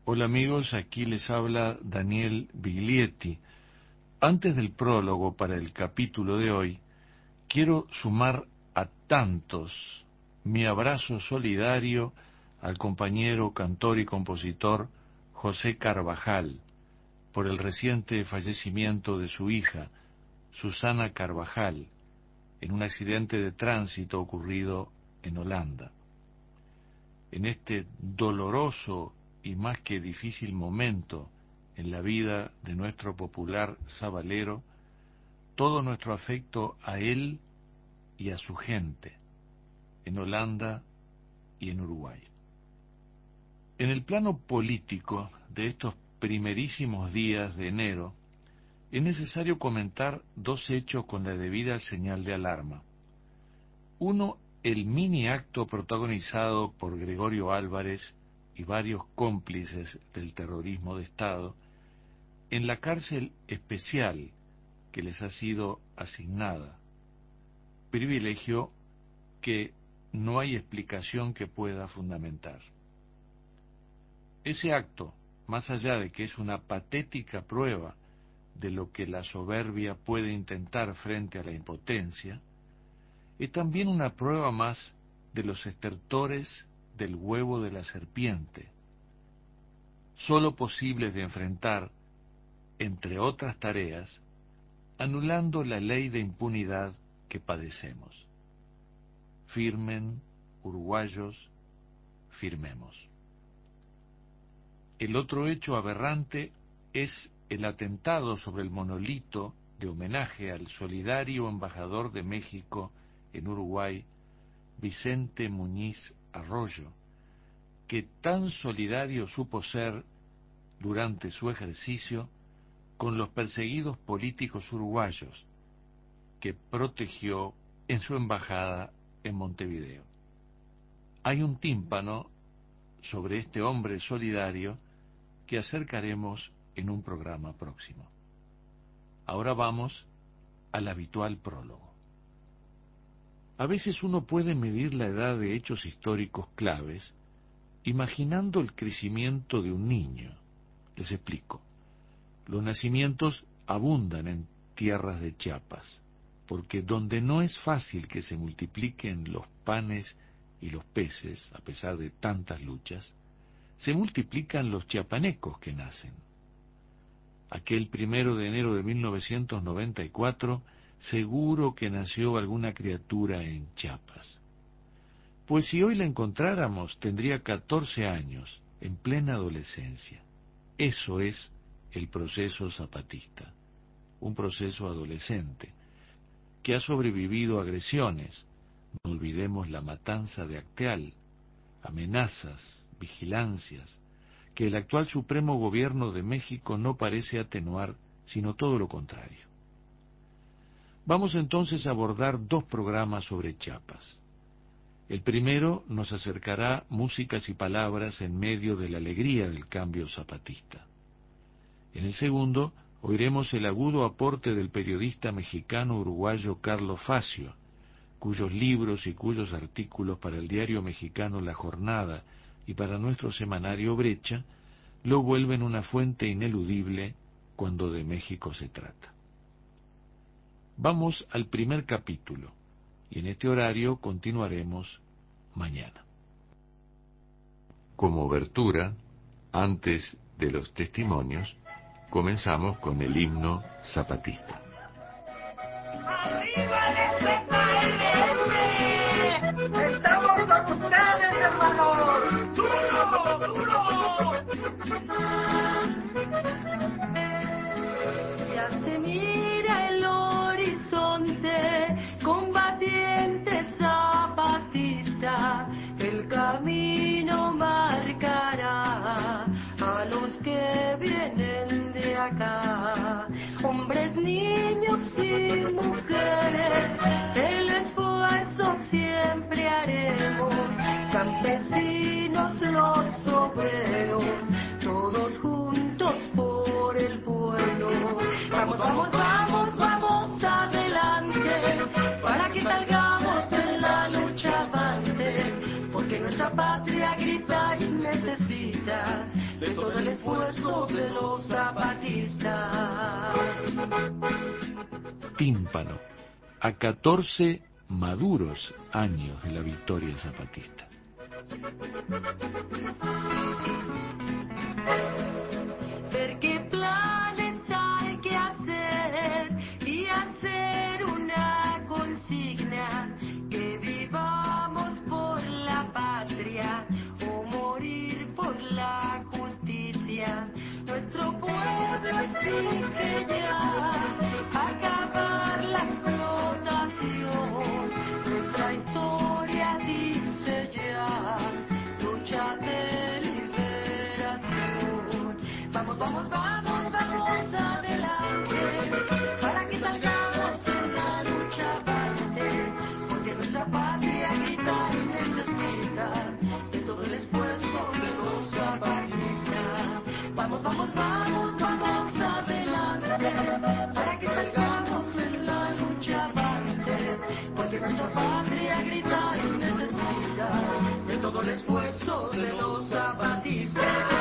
Hola amigos, aquí les habla Daniel Biglietti. Antes del prólogo para el capítulo de hoy, quiero sumar a tantos mi abrazo solidario al compañero cantor y compositor José Carvajal por el reciente fallecimiento de su hija, Susana Carvajal, en un accidente de tránsito ocurrido en Holanda. En este doloroso y más que difícil momento en la vida de nuestro popular sabalero, todo nuestro afecto a él y a su gente, en Holanda y en Uruguay. En el plano político de estos primerísimos días de enero, es necesario comentar dos hechos con la debida señal de alarma. Uno, el mini acto protagonizado por Gregorio Álvarez y varios cómplices del terrorismo de Estado en la cárcel especial que les ha sido asignada, privilegio que no hay explicación que pueda fundamentar. Ese acto, más allá de que es una patética prueba de lo que la soberbia puede intentar frente a la impotencia, es también una prueba más de los estertores del huevo de la serpiente, sólo posibles de enfrentar, entre otras tareas, anulando la ley de impunidad que padecemos. Firmen, uruguayos, firmemos. El otro hecho aberrante es el atentado sobre el monolito de homenaje al solidario embajador de México en Uruguay, Vicente Muñiz Arroyo, que tan solidario supo ser durante su ejercicio con los perseguidos políticos uruguayos que protegió en su embajada en Montevideo. Hay un tímpano sobre este hombre solidario que acercaremos en un programa próximo. Ahora vamos al habitual prólogo. A veces uno puede medir la edad de hechos históricos claves imaginando el crecimiento de un niño. Les explico. Los nacimientos abundan en tierras de Chiapas, porque donde no es fácil que se multipliquen los panes y los peces, a pesar de tantas luchas, se multiplican los chiapanecos que nacen. Aquel 1 de enero de 1994, seguro que nació alguna criatura en Chiapas. Pues si hoy la encontráramos, tendría 14 años, en plena adolescencia. Eso es el proceso zapatista, un proceso adolescente, que ha sobrevivido a agresiones. No olvidemos la matanza de Acteal, amenazas, vigilancias, que el actual Supremo Gobierno de México no parece atenuar, sino todo lo contrario. Vamos entonces a abordar dos programas sobre Chiapas. El primero nos acercará músicas y palabras en medio de la alegría del cambio zapatista. En el segundo, oiremos el agudo aporte del periodista mexicano-uruguayo Carlos Facio, cuyos libros y cuyos artículos para el diario mexicano La Jornada y para nuestro semanario Brecha lo vuelven una fuente ineludible cuando de México se trata. Vamos al primer capítulo, y en este horario continuaremos mañana. Como obertura, antes de los testimonios, comenzamos con el himno zapatista. ¡Arriba el ZLN! ¡Estamos con ustedes, hermanos! ¡Duro, duro! Ya se mira el horizonte, combatiente zapatista, el camino marcará a los que vienen de acá, hombres, niños y mujeres, el esfuerzo siempre haremos, campesinos, los obreros, todos juntos por el pueblo. Vamos, vamos, vamos, vamos adelante, para que salgamos en la lucha avante, porque nuestra patria grita y necesita de todo el de los zapatistas. Tímpano, a 14 maduros años de la victoria zapatista. Ver qué planes hay que hacer y hacer una consigna, que vivamos por la patria o morir por la justicia. Nuestro pueblo exige ya acabar la explotación. Nuestra historia dice ya lucha de liberación. Vamos, vamos, vamos, vamos adelante, para que salgamos en la lucha avante, porque nuestra patria grita y necesita de todo el esfuerzo de los zapatistas. Vamos, vamos, vamos, vamos adelante, para que salgamos en la lucha avante, porque nuestra patria grita y necesita de todo el esfuerzo de los zapatistas.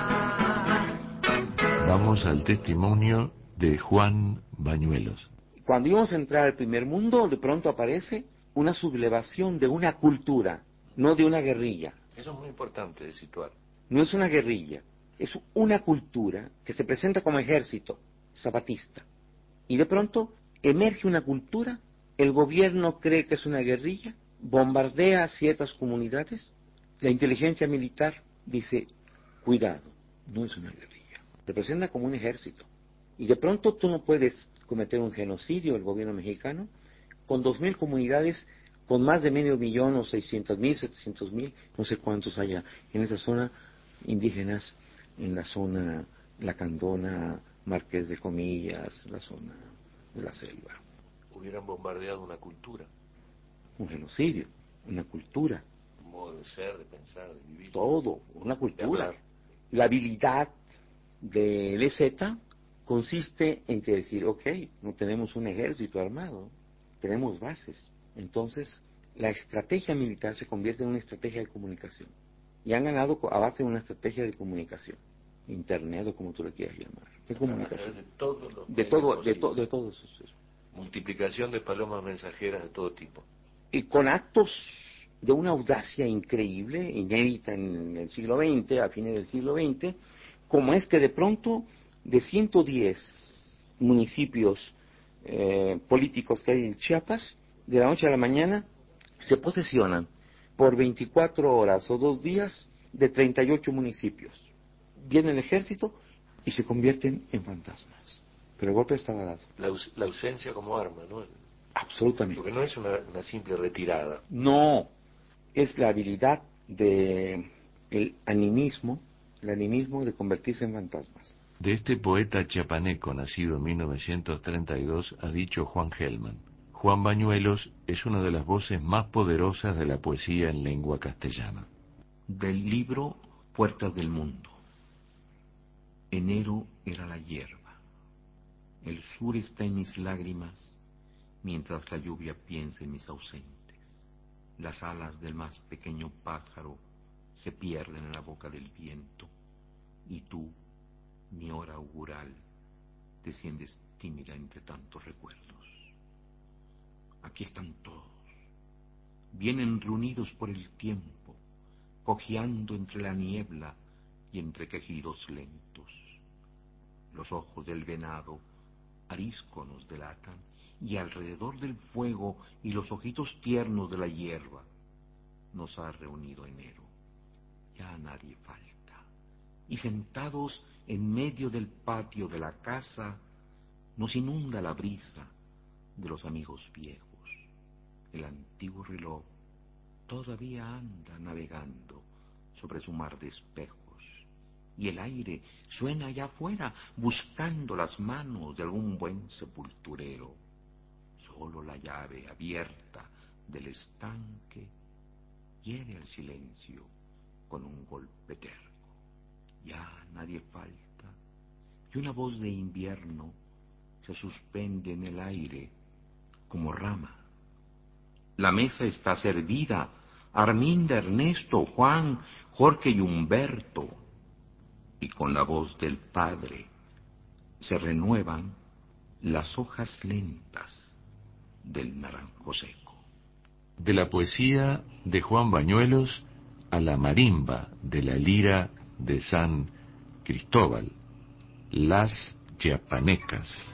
Vamos al testimonio de Juan Bañuelos. Cuando íbamos a entrar al primer mundo, de pronto aparece una sublevación de una cultura, no de una guerrilla. Eso es muy importante de situar. No es una guerrilla, es una cultura que se presenta como ejército zapatista. Y de pronto emerge una cultura, el gobierno cree que es una guerrilla, bombardea ciertas comunidades, la inteligencia militar dice, cuidado, no es una guerrilla. Se presenta como un ejército. Y de pronto tú no puedes cometer un genocidio, el gobierno mexicano, con 2.000 comunidades, con más de 500.000 o 600.000, 700.000, no sé cuántos haya en esa zona indígenas, en la zona Lacandona, Marqués de Comillas, la zona de la selva. Hubieran bombardeado una cultura. Un genocidio, una cultura. Un modo de ser, de pensar, de vivir. Todo, una cultura. De la habilidad del EZ consiste en que decir, ok, no tenemos un ejército armado, tenemos bases. Entonces, la estrategia militar se convierte en una estrategia de comunicación. Y han ganado a base de una estrategia de comunicación. Internet o como tú le quieras llamar. De comunicación. De todos los de todos esos. Multiplicación de palomas mensajeras de todo tipo. Y con actos de una audacia increíble, inédita en el siglo XX, a fines del siglo XX, como es que de pronto de 110 municipios políticos que hay en Chiapas, de la noche a la mañana se posesionan por 24 horas o 2 días de 38 municipios. Viene el ejército y se convierten en fantasmas. Pero el golpe estaba dado. La ausencia como arma, ¿no? Absolutamente. Porque no es una simple retirada. No, es la habilidad de el animismo de convertirse en fantasmas. De este poeta chiapaneco nacido en 1932 ha dicho Juan Gelman: Juan Bañuelos es una de las voces más poderosas de la poesía en lengua castellana. Del libro Puertas del Mundo. Enero era la hierba. El sur está en mis lágrimas, mientras la lluvia piensa en mis ausentes. Las alas del más pequeño pájaro se pierden en la boca del viento, y tú, mi hora augural, desciendes tímida entre tantos recuerdos. Aquí están todos. Vienen reunidos por el tiempo, cojeando entre la niebla y entre quejidos lentos. Los ojos del venado arisco nos delatan, y alrededor del fuego y los ojitos tiernos de la hierba nos ha reunido enero. Ya nadie falta. Y sentados en medio del patio de la casa, nos inunda la brisa de los amigos viejos. El antiguo reloj todavía anda navegando sobre su mar de espejos, y el aire suena allá afuera buscando las manos de algún buen sepulturero. Solo la llave abierta del estanque hiere el silencio con un golpe terco. Ya nadie falta, y una voz de invierno se suspende en el aire como rama. La mesa está servida. Arminda, Ernesto, Juan, Jorge y Humberto. y con la voz del Padre se renuevan las hojas lentas del naranjo seco. De la poesía de Juan Bañuelos a la marimba de la lira de San Cristóbal, las chiapanecas.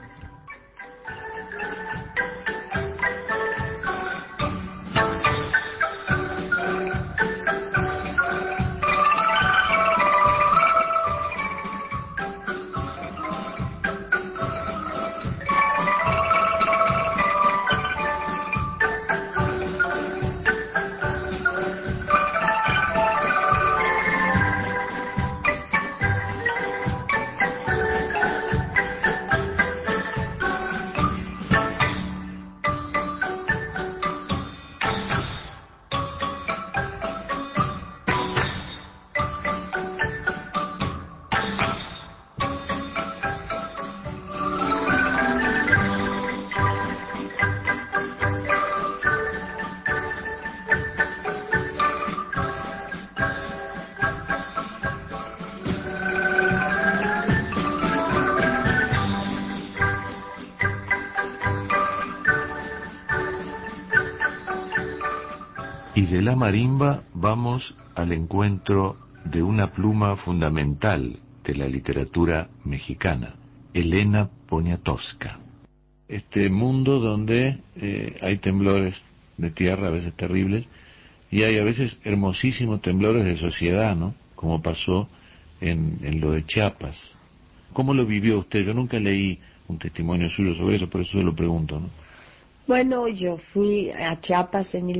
Y de la marimba vamos al encuentro de una pluma fundamental de la literatura mexicana, Elena Poniatowska. Este mundo donde hay temblores de tierra, a veces terribles, y hay a veces hermosísimos temblores de sociedad, ¿no? Como pasó en lo de Chiapas. ¿Cómo lo vivió usted? Yo nunca leí un testimonio suyo sobre eso, por eso se lo pregunto, ¿no? Bueno, yo fui a Chiapas en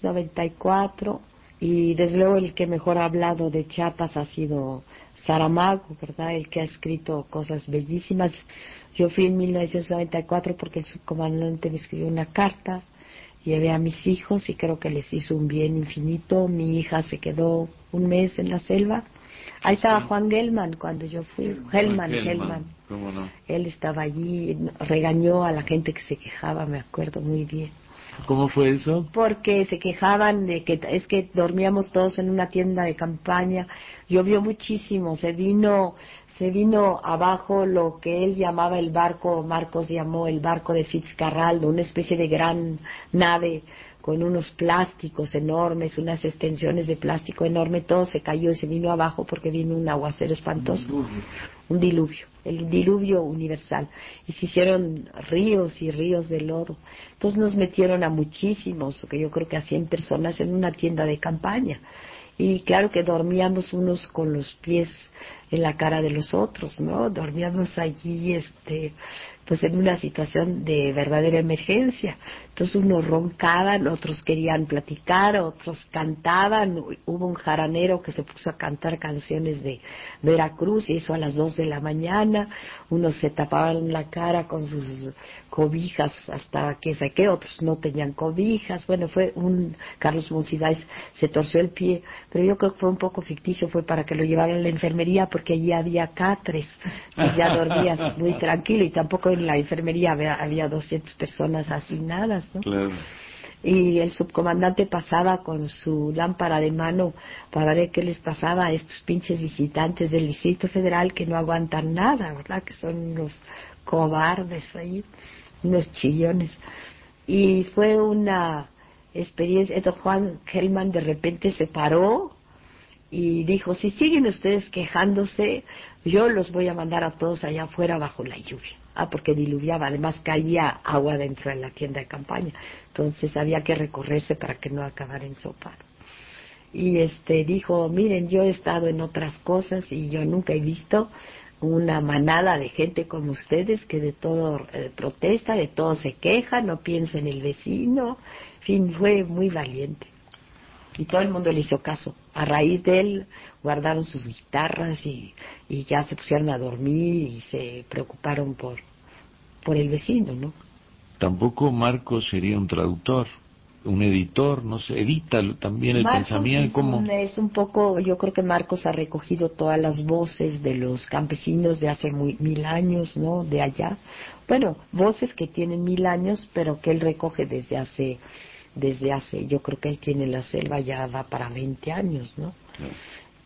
1994 y desde luego el que mejor ha hablado de Chiapas ha sido Saramago, ¿verdad? El que ha escrito cosas bellísimas. Yo fui en 1994 porque el subcomandante me escribió una carta, llevé a mis hijos y creo que les hizo un bien infinito. Mi hija se quedó un mes en la selva. Ahí estaba Juan Gelman cuando yo fui. Gelman. ¿Cómo no? Él estaba allí, regañó a la gente que se quejaba, me acuerdo muy bien. ¿Cómo fue eso? Porque se quejaban de que es que dormíamos todos en una tienda de campaña, llovió muchísimo, se vino abajo lo que él llamaba el barco, Marcos llamó el barco de Fitzcarraldo, una especie de gran nave con unos plásticos enormes, unas extensiones de plástico enorme, todo se cayó y se vino abajo porque vino un aguacero espantoso, un diluvio, el diluvio universal, y se hicieron ríos y ríos de lodo. Entonces nos metieron a muchísimos, que yo creo que a 100 personas en una tienda de campaña, y claro que dormíamos unos con los pies en la cara de los otros, ¿no? Dormíamos allí, pues en una situación de verdadera emergencia. Entonces unos roncaban, otros querían platicar, otros cantaban. Hubo un jaranero que se puso a cantar canciones de Veracruz, y eso a las 2 de la mañana. Unos se tapaban la cara con sus cobijas hasta que saqué, otros no tenían cobijas. Bueno, Carlos Monsiváis se torció el pie, pero yo creo que fue un poco ficticio, fue para que lo llevaran a la enfermería, porque allí había catres, pues ya dormías muy tranquilo, y tampoco en la enfermería había 200 personas asignadas, ¿no? Claro. Y el subcomandante pasaba con su lámpara de mano para ver qué les pasaba a estos pinches visitantes del Distrito Federal que no aguantan nada, ¿verdad? Que son unos cobardes ahí, unos chillones. Y fue una experiencia. Entonces Juan Gelman de repente se paró y dijo: si siguen ustedes quejándose, yo los voy a mandar a todos allá afuera bajo la lluvia. Porque diluviaba, además caía agua dentro de la tienda de campaña, entonces había que recorrerse para que no acabara en sopa. Y dijo: miren, yo he estado en otras cosas y yo nunca he visto una manada de gente como ustedes que de todo protesta, de todo se queja, no piensa en el vecino. En fin, fue muy valiente. Y todo el mundo le hizo caso. A raíz de él guardaron sus guitarras y ya se pusieron a dormir y se preocuparon por el vecino, ¿no? Tampoco Marcos sería un traductor, un editor, no sé, edita también el Marcos pensamiento. ¿Cómo? Es un poco, yo creo que Marcos ha recogido todas las voces de los campesinos de hace 1000 años, ¿no? De allá. Bueno, voces que tienen 1000 años, pero que él recoge desde hace, yo creo que él tiene la selva ya va para 20 años, ¿no? Claro.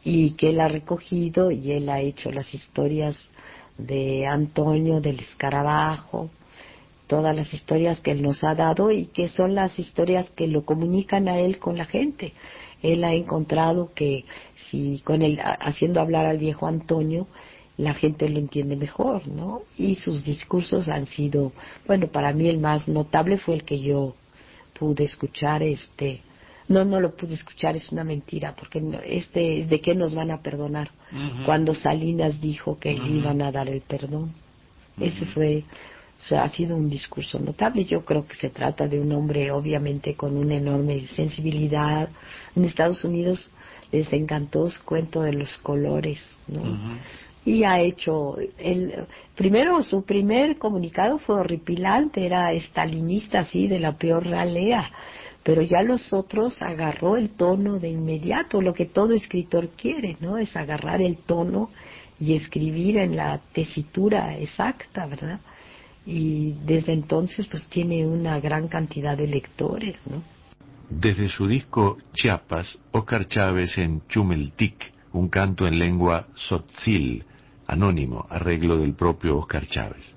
y que él ha recogido y él ha hecho las historias de Antonio, del escarabajo, todas las historias que él nos ha dado y que son las historias que lo comunican a él con la gente. Él ha encontrado que si con él haciendo hablar al viejo Antonio, la gente lo entiende mejor, ¿no? Y sus discursos han sido, bueno, para mí el más notable fue el que yo pude escuchar, no lo pude escuchar, es una mentira, porque es de qué nos van a perdonar. Cuando Salinas dijo que le iban a dar el perdón. Ese fue, o sea, ha sido un discurso notable. Yo creo que se trata de un hombre obviamente con una enorme sensibilidad. En Estados Unidos les encantó su cuento de los colores, ¿no? Y ha hecho, primero su primer comunicado fue horripilante, era estalinista así de la peor ralea, pero ya los otros agarró el tono de inmediato, lo que todo escritor quiere, ¿no? Es agarrar el tono y escribir en la tesitura exacta, ¿verdad? Y desde entonces pues tiene una gran cantidad de lectores, ¿no? Desde su disco Chiapas, Óscar Chávez en Chumeltic, un canto en lengua tzotzil, anónimo, arreglo del propio Óscar Chávez.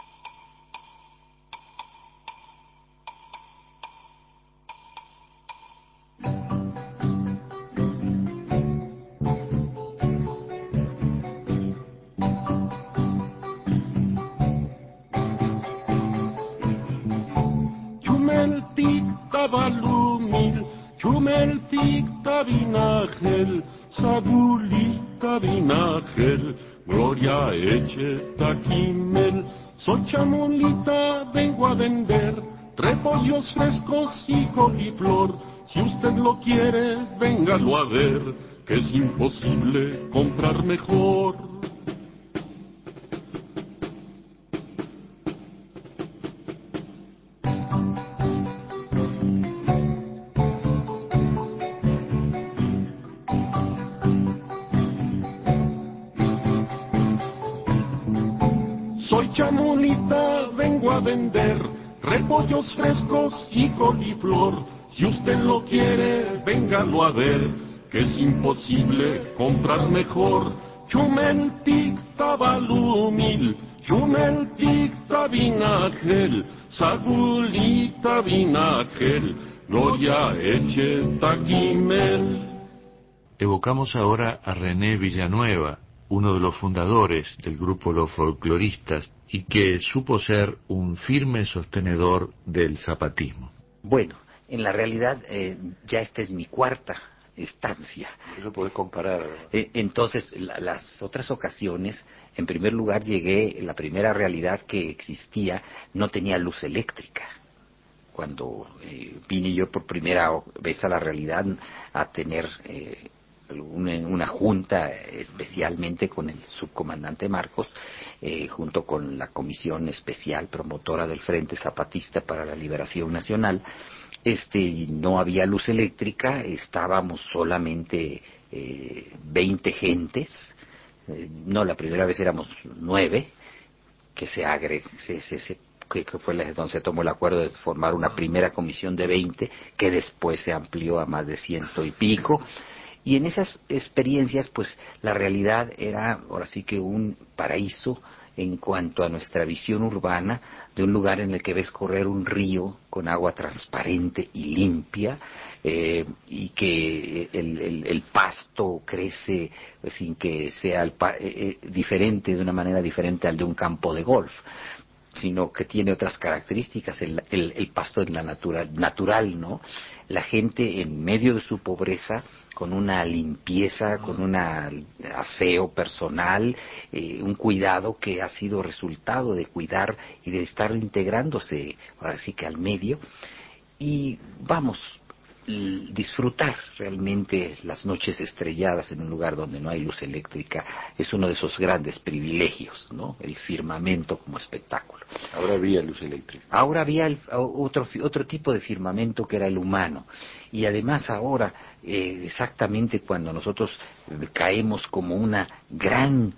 Chumeltic tabalumil, chumeltic tabinagel, sagulita binagel, gloria eche taquimel, sochamolita vengo a vender, repollos frescos y coliflor, si usted lo quiere, véngalo a ver, que es imposible comprar mejor. Soy chamulita, vengo a vender repollos frescos y coliflor. Si usted lo quiere, véngalo a ver, que es imposible comprar mejor. Chumeltic tabalumil, chumeltic tabinagel, sagulita binagel, gloria eche taquimel. Evocamos ahora a René Villanueva, uno de los fundadores del grupo Los Folcloristas, y que supo ser un firme sostenedor del zapatismo. Bueno, en la realidad ya esta es mi cuarta estancia. Eso puedes comparar. Entonces, las otras ocasiones, en primer lugar la primera realidad que existía no tenía luz eléctrica. Cuando vine yo por primera vez a la realidad a tener una junta especialmente con el subcomandante Marcos, junto con la comisión especial promotora del Frente Zapatista para la Liberación Nacional, no había luz eléctrica, estábamos solamente 20 gentes, no, la primera vez éramos 9, que que fue donde se tomó el acuerdo de formar una primera comisión de 20, que después se amplió a más de 100 y pico. Y en esas experiencias, pues, la realidad era, ahora sí que un paraíso en cuanto a nuestra visión urbana, de un lugar en el que ves correr un río con agua transparente y limpia, y que el pasto crece sin que sea diferente, de una manera diferente al de un campo de golf, sino que tiene otras características, el pasto en la natural, ¿no? La gente en medio de su pobreza, con una limpieza, con un aseo personal, un cuidado que ha sido resultado de cuidar y de estar integrándose, ahora sí que al medio, y vamos, disfrutar realmente las noches estrelladas en un lugar donde no hay luz eléctrica es uno de esos grandes privilegios, ¿no? El firmamento como espectáculo. Ahora había luz eléctrica. Ahora había otro tipo de firmamento que era el humano, y además ahora exactamente cuando nosotros caemos como una gran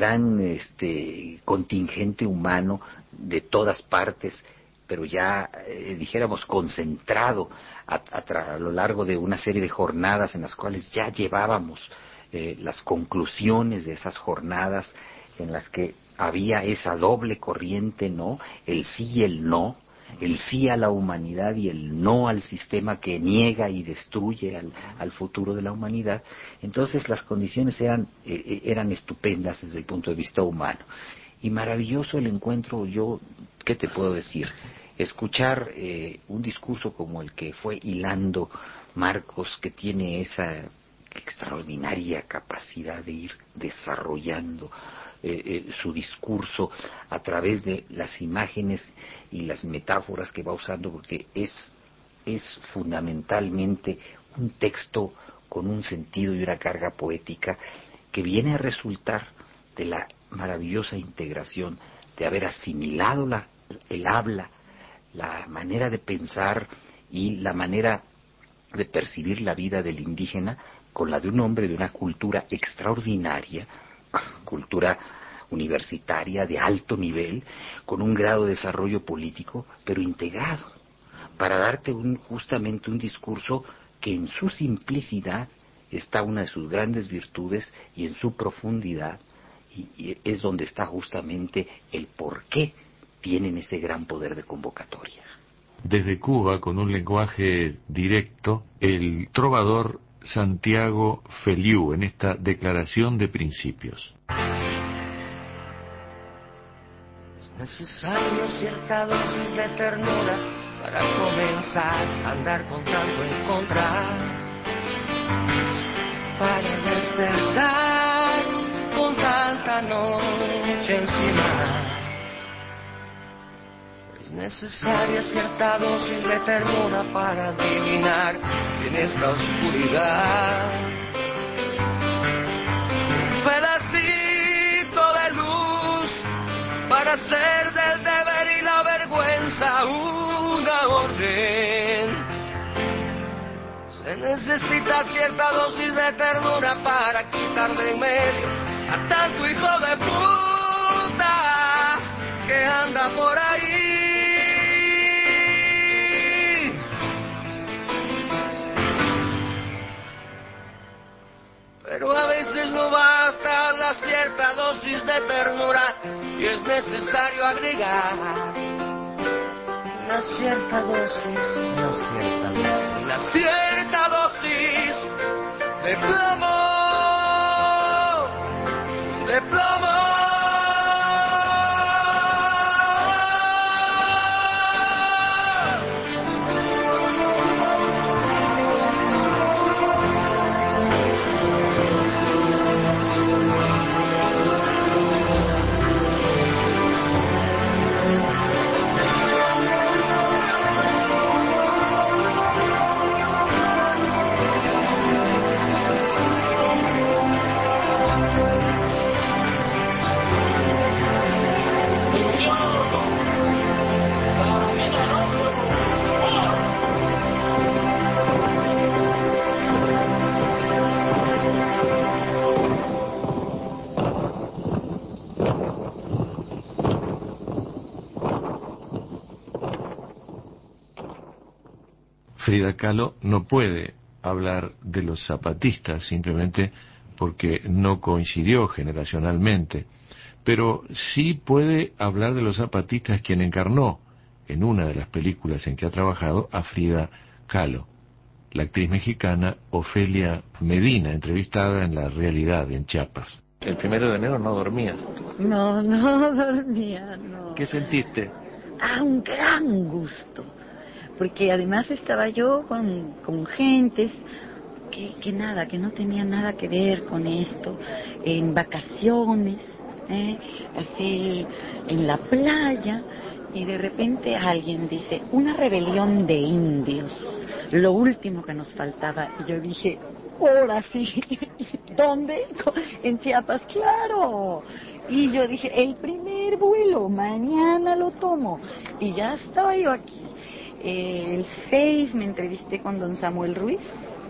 contingente humano de todas partes, pero ya dijéramos concentrado a lo largo de una serie de jornadas en las cuales ya llevábamos las conclusiones de esas jornadas en las que había esa doble corriente, ¿no? El sí y el no, el sí a la humanidad y el no al sistema que niega y destruye al futuro de la humanidad. Entonces las condiciones eran estupendas desde el punto de vista humano. Y maravilloso el encuentro. Yo, ¿qué te puedo decir? Escuchar un discurso como el que fue hilando Marcos, que tiene esa extraordinaria capacidad de ir desarrollando su discurso a través de las imágenes y las metáforas que va usando, porque es fundamentalmente un texto con un sentido y una carga poética que viene a resultar de la maravillosa integración de haber asimilado el habla, la manera de pensar y la manera de percibir la vida del indígena con la de un hombre de una cultura extraordinaria, cultura universitaria de alto nivel, con un grado de desarrollo político, pero integrado, para darte justamente un discurso que en su simplicidad está una de sus grandes virtudes, y en su profundidad y es donde está justamente el por qué tienen ese gran poder de convocatoria. Desde Cuba, con un lenguaje directo, el trovador Santiago Feliú en esta declaración de principios. Es necesario cierta dosis de ternura para comenzar a andar con tanto en contra, para despertar con tanta noche encima. Es necesaria cierta dosis de ternura para adivinar en esta oscuridad un pedacito de luz para hacer del deber y la vergüenza una orden. Se necesita cierta dosis de ternura para quitar de en medio a tanto hijo de puta que anda por ahí. Pero a veces no basta la cierta dosis de ternura y es necesario agregar una cierta dosis de plomo, de plomo. Frida Kahlo no puede hablar de los zapatistas simplemente porque no coincidió generacionalmente, pero sí puede hablar de los zapatistas quien encarnó en una de las películas en que ha trabajado a Frida Kahlo, la actriz mexicana Ofelia Medina, entrevistada en La Realidad en Chiapas. El 1 de enero no dormías. No dormía, no. ¿Qué sentiste? Un gran gusto, porque además estaba yo con gentes que no tenían nada que ver con esto, en vacaciones, así en la playa, y de repente alguien dice, una rebelión de indios, lo último que nos faltaba, y yo dije, ahora sí, ¿dónde? En Chiapas, claro. Y yo dije, el primer vuelo, mañana lo tomo, y ya estaba yo aquí. El 6 me entrevisté con don Samuel Ruiz.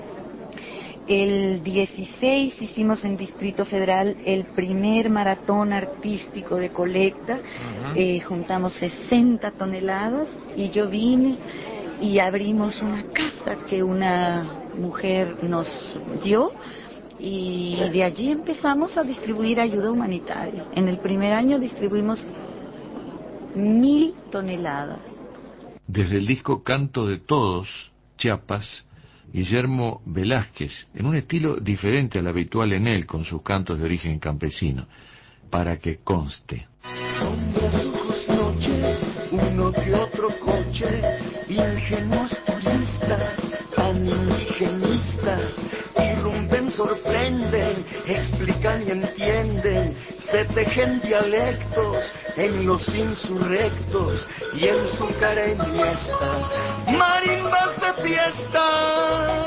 El 16 hicimos en Distrito Federal el primer maratón artístico de colecta. Juntamos 60 toneladas y yo vine y abrimos una casa que una mujer nos dio y de allí empezamos a distribuir ayuda humanitaria. En el primer año distribuimos 1.000 toneladas. Desde el disco Canto de Todos, Chiapas, Guillermo Velázquez, en un estilo diferente al habitual en él, con sus cantos de origen campesino, para que conste. Sombras, ojos, noche, uno que otro coche, ingenuos turistas, tan indigenistas, irrumpen, sorprenden, explican y entienden, se tejen dialectos en los insurrectos y en su cara iniesta, marimbas de fiesta.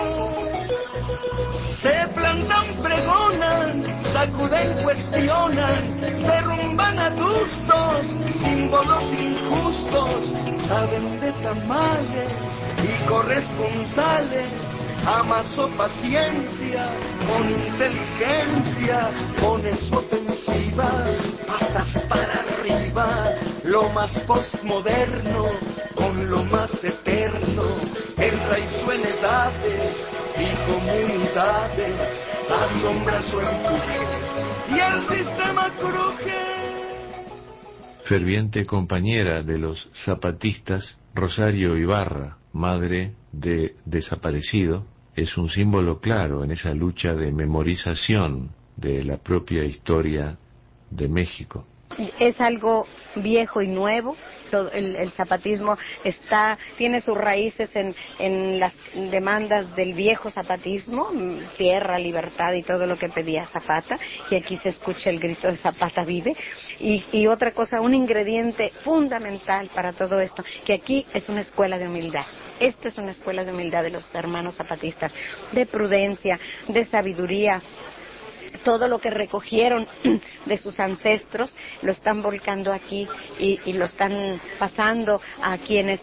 Se plantan, pregonan, sacuden, cuestionan, derrumban adustos, símbolos injustos, saben de tamales y corresponsales, amasó paciencia, con inteligencia, pone su ofensiva, patas para arriba, lo más postmoderno, con lo más eterno, enraizó en edades y comunidades, asombra su empuje y el sistema cruje. Ferviente compañera de los zapatistas, Rosario Ibarra, madre de desaparecido, es un símbolo claro en esa lucha de memorización de la propia historia de México. Es algo viejo y nuevo. El zapatismo tiene sus raíces en las demandas del viejo zapatismo, tierra, libertad y todo lo que pedía Zapata, y aquí se escucha el grito de Zapata vive. Y otra cosa, un ingrediente fundamental para todo esto, que aquí es una escuela de humildad. Esta es una escuela de humildad de los hermanos zapatistas, de prudencia, de sabiduría. Todo lo que recogieron de sus ancestros lo están volcando aquí y lo están pasando a quienes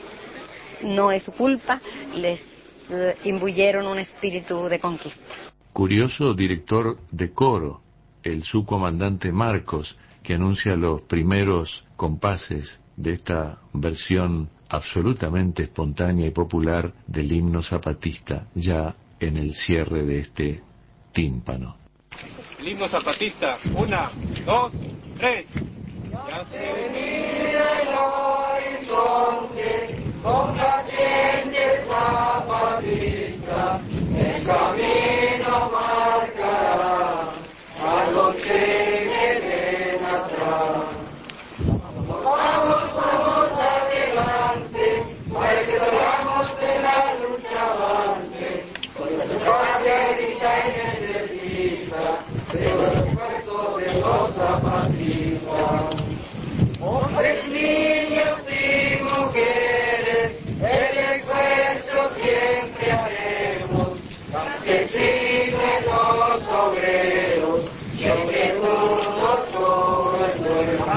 no es su culpa, les imbuyeron un espíritu de conquista. Curioso director de coro, el subcomandante Marcos, que anuncia los primeros compases de esta versión absolutamente espontánea y popular del himno zapatista, ya en el cierre de este tímpano. El himno zapatista, 1, 2, 3. Ya se mira el horizonte, combatiente zapatista, el camino marcará a los que vienen atrás. Vamos adelante, para que salgamos de la lucha avante, con nuestra patria grita y necesita del esfuerzo de los zapatistas. Hombres, niños y mujeres, el esfuerzo siempre haremos, campesinos, los obreros, siempre todos todo el pueblo.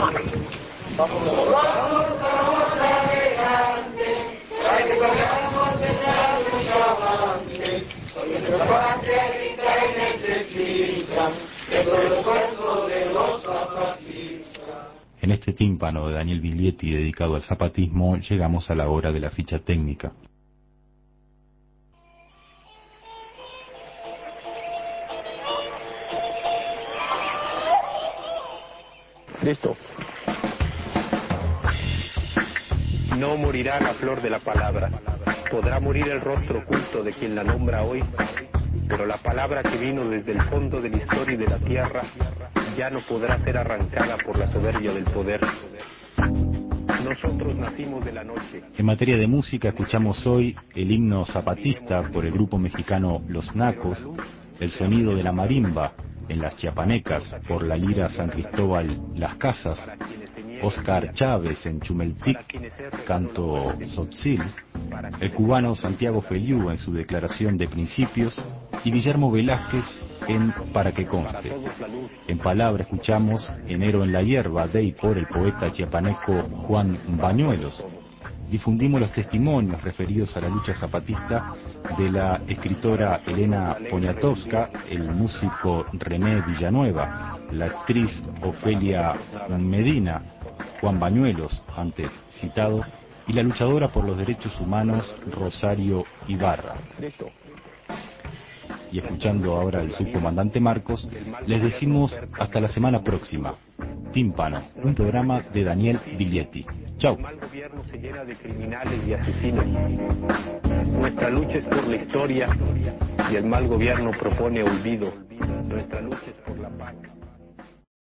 Vamos adelante, para que salgamos de la lucha avante, con nuestra patria grita y necesita de todo el esfuerzo de los zapatistas. En este tímpano de Daniel Biglietti dedicado al zapatismo, llegamos a la hora de la ficha técnica. Listo. No morirá la flor de la palabra. Podrá morir el rostro oculto de quien la nombra hoy, pero la palabra que vino desde el fondo de la historia y de la tierra ya no podrá ser arrancada por la soberbia del poder. Nosotros nacimos de la noche. En materia de música escuchamos hoy el himno zapatista por el grupo mexicano Los Nacos, el sonido de la marimba en las chiapanecas por la lira San Cristóbal Las Casas, Oscar Chávez en Chumeltic, canto Tzotzil, el cubano Santiago Feliú en su declaración de principios y Guillermo Velázquez en Para que conste. En palabra escuchamos Enero en la hierba de y por el poeta chiapaneco Juan Bañuelos. Difundimos los testimonios referidos a la lucha zapatista de la escritora Elena Poniatowska, el músico René Villanueva, la actriz Ofelia Medina, Juan Bañuelos, antes citado, y la luchadora por los derechos humanos Rosario Ibarra. y escuchando ahora al subcomandante Marcos, les decimos hasta la semana próxima. Tímpano, un programa de Daniel Biglietti. Chau. El mal gobierno se llena de criminales y asesinos. Nuestra lucha es por la historia y el mal gobierno propone olvido. Nuestra lucha es por la paz.